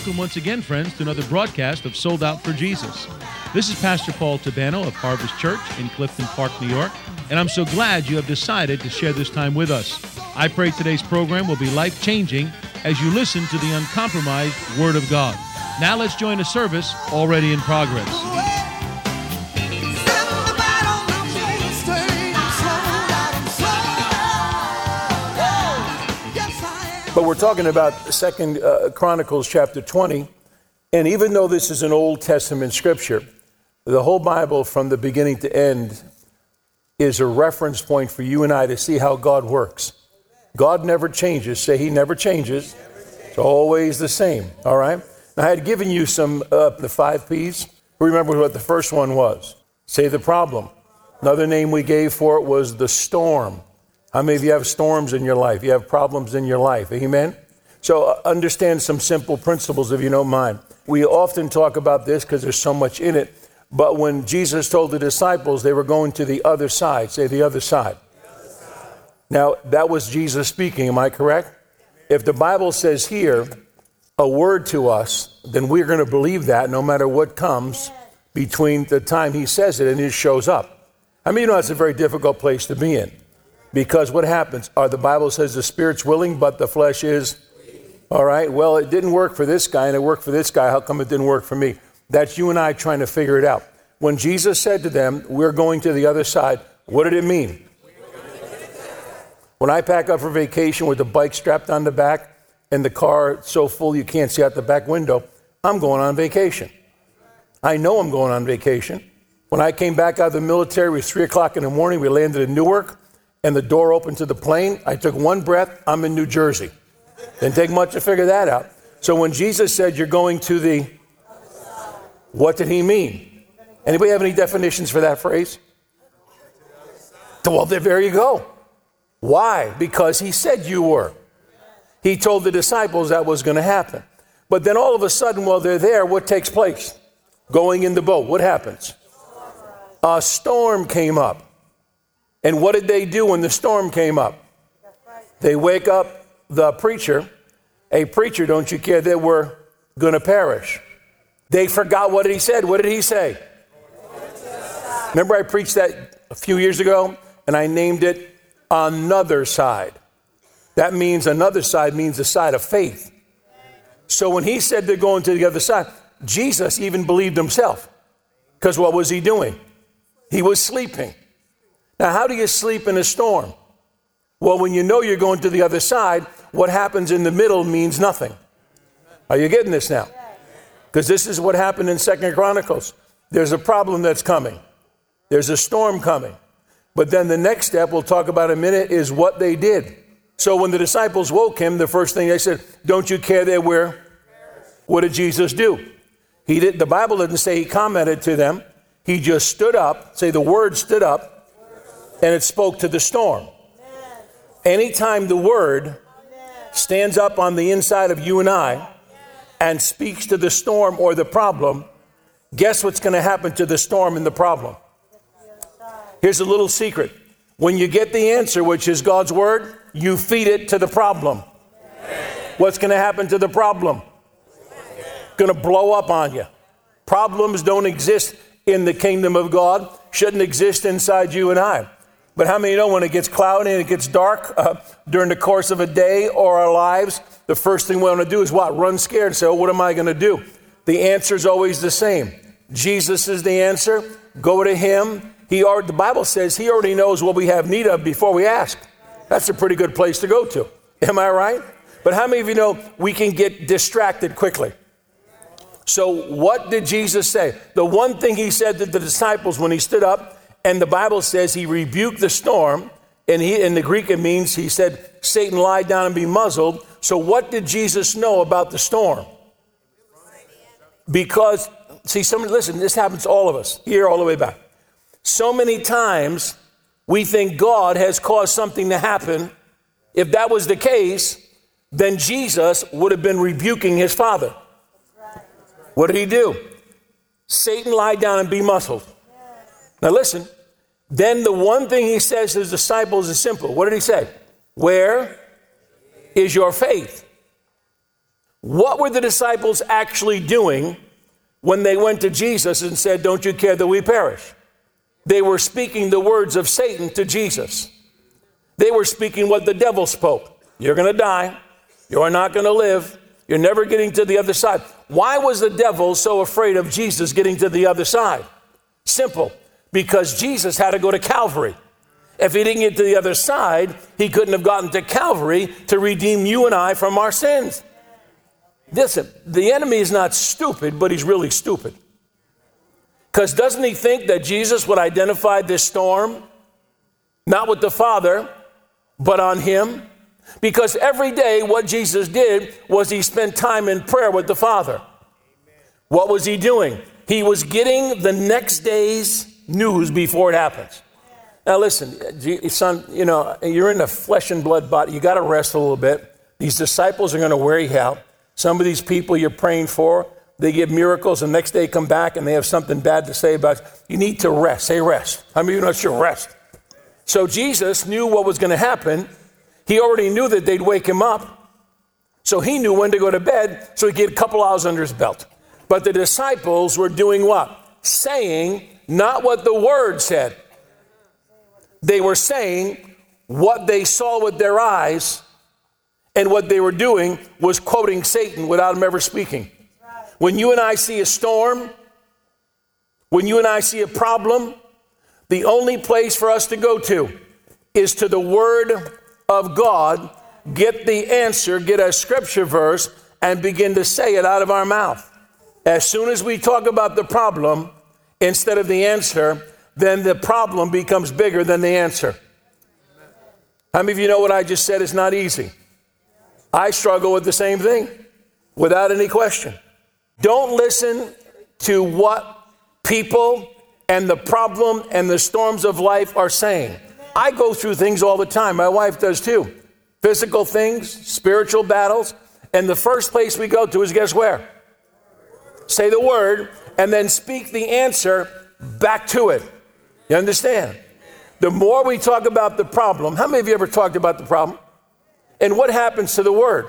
Welcome once again, friends, to another broadcast of Sold Out for Jesus. This is Pastor Paul Tabano of Harvest Church in Clifton Park, New York, and I'm so glad you have decided to share this time with us. I pray today's program will be life-changing as you listen to the uncompromised Word of God. Now let's join a service already in progress. But we're talking about 2 Chronicles chapter 20, and even though this is an Old Testament scripture, the whole Bible from the beginning to end is a reference point for you and I to see how God works. God never changes. Say, He never changes. It's always the same, all right? Now, I had given you some, the 5 Ps. Remember what the first one was. Say the problem. Another name we gave for it was the storm. How many of you have storms in your life? You have problems in your life. Amen? So understand some simple principles if you don't mind. We often talk about this because there's so much in it. But when Jesus told the disciples they were going to the other side, say the other side. Now, that was Jesus speaking. Am I correct? If the Bible says here a word to us, then we're going to believe that no matter what comes between the time he says it and it shows up. I mean, you know, that's a very difficult place to be in. Because what happens? The Bible says the spirit's willing, but the flesh is, all right, well, it didn't work for this guy and it worked for this guy. How come it didn't work for me? That's you and I trying to figure it out. When Jesus said to them, we're going to the other side, what did it mean? When I pack up for vacation with the bike strapped on the back and the car so full you can't see out the back window, I'm going on vacation. I know I'm going on vacation. When I came back out of the military, it was 3 o'clock in the morning. We landed in Newark. And the door opened to the plane. I took one breath. I'm in New Jersey. Didn't take much to figure that out. So when Jesus said you're going to the, what did he mean? Anybody have any definitions for that phrase? Well, there you go. Why? Because he said you were. He told the disciples that was going to happen. But then all of a sudden, while they're there, what takes place? Going in the boat. What happens? A storm came up. And what did they do when the storm came up? They wake up the preacher. Hey, preacher, don't you care that we're going to perish? They forgot what he said. What did he say? Remember I preached that a few years ago, and I named it Another Side. That means another side means the side of faith. So when he said they're going to the other side, Jesus even believed himself. Because what was he doing? He was sleeping. Now, how do you sleep in a storm? Well, when you know you're going to the other side, what happens in the middle means nothing. Are you getting this now? Because this is what happened in 2 Chronicles. There's a problem that's coming. There's a storm coming. But then the next step we'll talk about in a minute is what they did. So when the disciples woke him, the first thing they said, don't you care that we're? What did Jesus do? He did. The Bible doesn't say he commented to them. He just stood up, say the word stood up, and it spoke to the storm. Anytime the word stands up on the inside of you and I and speaks to the storm or the problem, guess what's going to happen to the storm and the problem? Here's a little secret. When you get the answer, which is God's word, you feed it to the problem. What's going to happen to the problem? Going to blow up on you. Problems don't exist in the kingdom of God, shouldn't exist inside you and I. But how many know when it gets cloudy and it gets dark during the course of a day or our lives, the first thing we want to do is what? Run scared and say, oh, what am I going to do? The answer is always the same. Jesus is the answer. Go to him. The Bible says he already knows what we have need of before we ask. That's a pretty good place to go to. Am I right? But how many of you know we can get distracted quickly? So what did Jesus say? The one thing he said to the disciples when he stood up, and the Bible says he rebuked the storm, and in the Greek it means he said, Satan, lie down and be muzzled. So what did Jesus know about the storm? Because, listen, this happens to all of us, here all the way back. So many times we think God has caused something to happen. If that was the case, then Jesus would have been rebuking his Father. What did he do? Satan, lie down and be muzzled. Now listen, then the one thing he says to his disciples is simple. What did he say? Where is your faith? What were the disciples actually doing when they went to Jesus and said, don't you care that we perish? They were speaking the words of Satan to Jesus. They were speaking what the devil spoke. You're going to die. You're not going to live. You're never getting to the other side. Why was the devil so afraid of Jesus getting to the other side? Simple. Because Jesus had to go to Calvary. If he didn't get to the other side, he couldn't have gotten to Calvary to redeem you and I from our sins. Listen, the enemy is not stupid, but he's really stupid. Because doesn't he think that Jesus would identify this storm, not with the Father, but on him? Because every day what Jesus did was he spent time in prayer with the Father. What was he doing? He was getting the next day's news before it happens. Now listen, son, you're in a flesh and blood body. You got to rest a little bit. These disciples are going to wear you out. Some of these people you're praying for, they give miracles, and the next day come back and they have something bad to say about you. You need to rest. Say rest. How many of you know it's your rest? So Jesus knew what was going to happen. He already knew that they'd wake him up. So he knew when to go to bed, so he get a couple hours under his belt. But the disciples were doing what? Saying not what the word said. They were saying what they saw with their eyes, and what they were doing was quoting Satan without him ever speaking. When you and I see a storm, when you and I see a problem, the only place for us to go to is to the Word of God, get the answer, get a scripture verse, and begin to say it out of our mouth. As soon as we talk about the problem instead of the answer, then the problem becomes bigger than the answer. How many of you know what I just said is not easy? I struggle with the same thing without any question. Don't listen to what people and the problem and the storms of life are saying. I go through things all the time. My wife does too. Physical things, spiritual battles. And the first place we go to is guess where? Say the word and then speak the answer back to it. You understand? The more we talk about the problem, how many of you ever talked about the problem? And what happens to the word?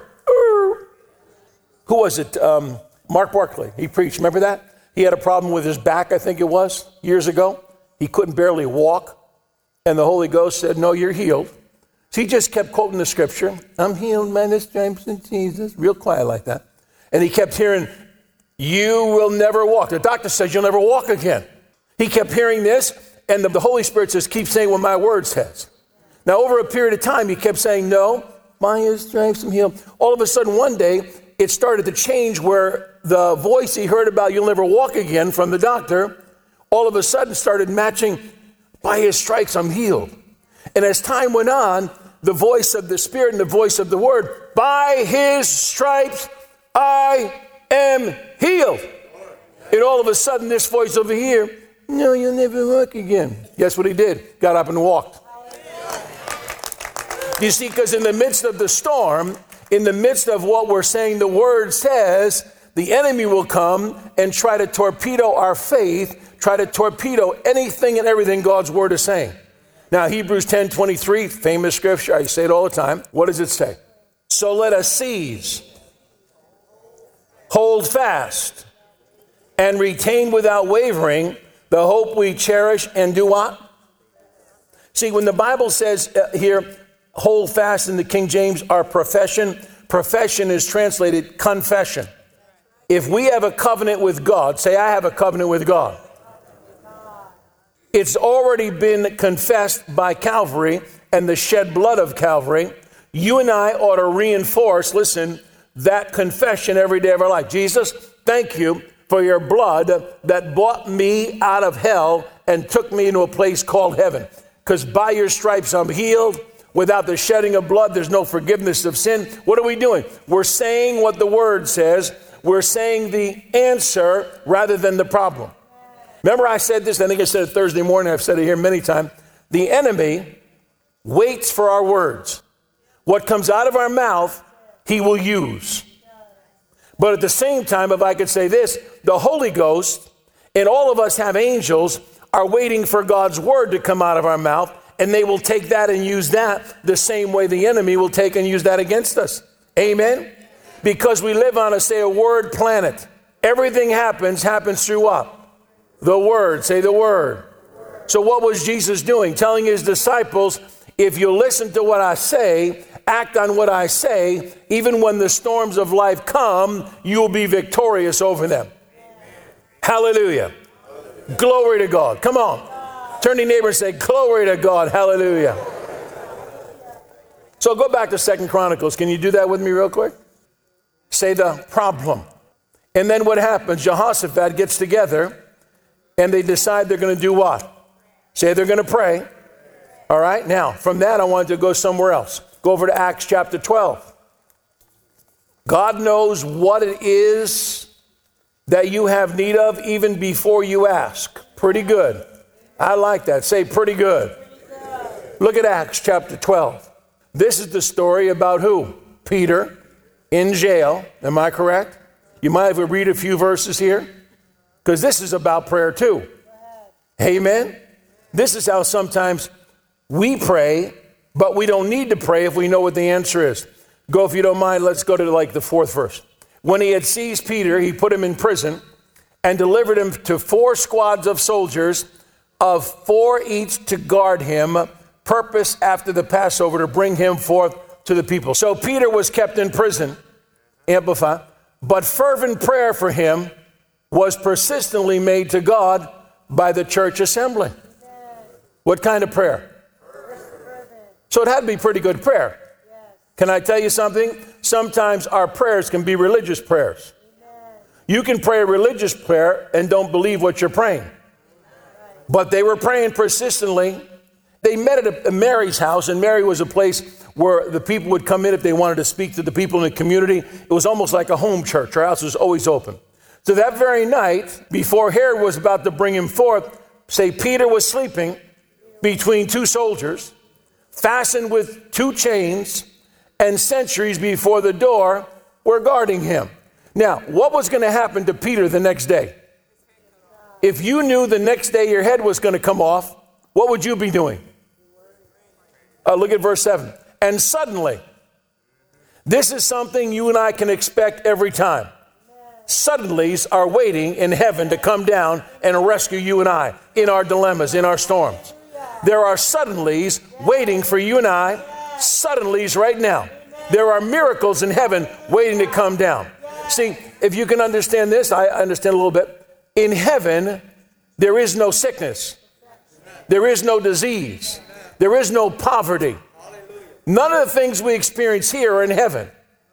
Who was it? Mark Barkley. He preached. Remember that? He had a problem with his back, I think it was, years ago. He couldn't barely walk. And the Holy Ghost said, no, you're healed. So he just kept quoting the scripture. I'm healed by the stripes of Jesus. Real quiet like that. And he kept hearing, you will never walk. The doctor says you'll never walk again. He kept hearing this, and the Holy Spirit says, keep saying what my word says. Now, over a period of time, he kept saying, no, by his stripes I'm healed. All of a sudden, one day, it started to change where the voice he heard about you'll never walk again from the doctor, all of a sudden started matching, by his stripes I'm healed. And as time went on, the voice of the Spirit and the voice of the Word, by his stripes I am healed. And all of a sudden, this voice over here, no, you'll never walk again. Guess what he did? Got up and walked. You see, because in the midst of the storm, in the midst of what we're saying the word says, the enemy will come and try to torpedo our faith, try to torpedo anything and everything God's word is saying. Now, Hebrews 10:23, famous scripture, I say it all the time. What does it say? So let us seize, hold fast, and retain without wavering the hope we cherish, and do what? See, when the Bible says here, hold fast in the King James, our profession is translated confession. If we have a covenant with God, say, I have a covenant with God. It's already been confessed by Calvary and the shed blood of Calvary. You and I ought to reinforce, listen, that confession every day of our life. Jesus, thank you for your blood that bought me out of hell and took me into a place called heaven. Because by your stripes I'm healed. Without the shedding of blood, there's no forgiveness of sin. What are we doing? We're saying what the word says. We're saying the answer rather than the problem. Remember I said this, I think I said it Thursday morning, I've said it here many times. The enemy waits for our words. What comes out of our mouth, he will use. But at the same time, if I could say this, the Holy Ghost and all of us have angels are waiting for God's word to come out of our mouth, and they will take that and use that the same way the enemy will take and use that against us. Amen? Because we live on a word planet. Everything happens through what? The word. Say the word. So what was Jesus doing? Telling his disciples, if you listen to what I say, act on what I say, even when the storms of life come, you'll be victorious over them. Hallelujah. Glory to God. Come on. Turn to your neighbor and say, glory to God. Hallelujah. So go back to 2 Chronicles. Can you do that with me real quick? Say the problem. And then what happens? Jehoshaphat gets together and they decide they're going to do what? Say they're going to pray. All right. Now, from that, I wanted to go somewhere else. Go over to Acts chapter 12. God knows what it is that you have need of even before you ask. Pretty good. I like that. Say pretty good. Look at Acts chapter 12. This is the story about who? Peter in jail. Am I correct? You might have to read a few verses here because this is about prayer too. Amen. This is how sometimes we pray, but we don't need to pray if we know what the answer is. Go, if you don't mind, let's go to like the 4th verse. When he had seized Peter, he put him in prison and delivered him to 4 squads of soldiers, of 4 each to guard him, purpose after the Passover to bring him forth to the people. So Peter was kept in prison, Amplify, but fervent prayer for him was persistently made to God by the church assembly. What kind of prayer? So it had to be pretty good prayer. Can I tell you something? Sometimes our prayers can be religious prayers. You can pray a religious prayer and don't believe what you're praying. But they were praying persistently. They met at Mary's house, and Mary was a place where the people would come in if they wanted to speak to the people in the community. It was almost like a home church. Our house was always open. So that very night, before Herod was about to bring him forth, say Peter was sleeping between 2 soldiers, fastened with 2 chains, and sentries before the door were guarding him. Now, what was going to happen to Peter the next day? If you knew the next day your head was going to come off, what would you be doing? Look at verse 7. And suddenly, this is something you and I can expect every time. Suddenlies are waiting in heaven to come down and rescue you and I in our dilemmas, in our storms. There are suddenlies waiting for you and I, suddenlies right now. There are miracles in heaven waiting to come down. See, if you can understand this, I understand a little bit. In heaven, there is no sickness. There is no disease. There is no poverty. None of the things we experience here are in heaven.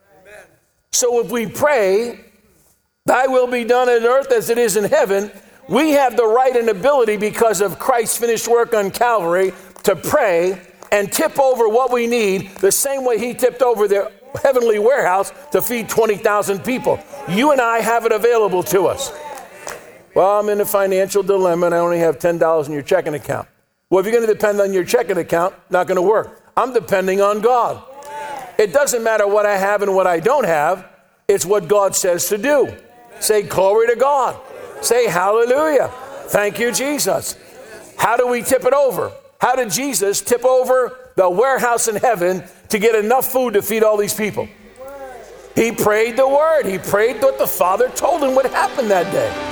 So if we pray, thy will be done on earth as it is in heaven, we have the right and ability because of Christ's finished work on Calvary to pray and tip over what we need the same way he tipped over the heavenly warehouse to feed 20,000 people. You and I have it available to us. Well, I'm in a financial dilemma and I only have $10 in your checking account. Well, if you're going to depend on your checking account, not going to work. I'm depending on God. It doesn't matter what I have and what I don't have. It's what God says to do. Say glory to God. Say hallelujah. Thank you, Jesus. How do we tip it over? How did Jesus tip over the warehouse in heaven to get enough food to feed all these people? He prayed the word. He prayed what the Father told him would happen that day.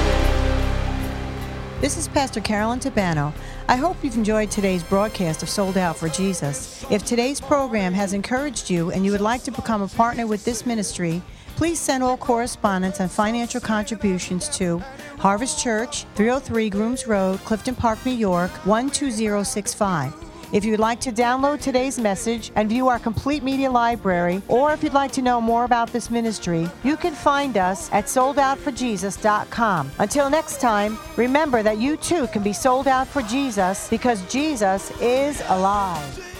This is Pastor Carolyn Tabano. I hope you've enjoyed today's broadcast of Sold Out for Jesus. If today's program has encouraged you and you would like to become a partner with this ministry, please send all correspondence and financial contributions to Harvest Church, 303 Grooms Road, Clifton Park, New York, 12065. If you'd like to download today's message and view our complete media library, or if you'd like to know more about this ministry, you can find us at soldoutforjesus.com. Until next time, remember that you too can be sold out for Jesus because Jesus is alive.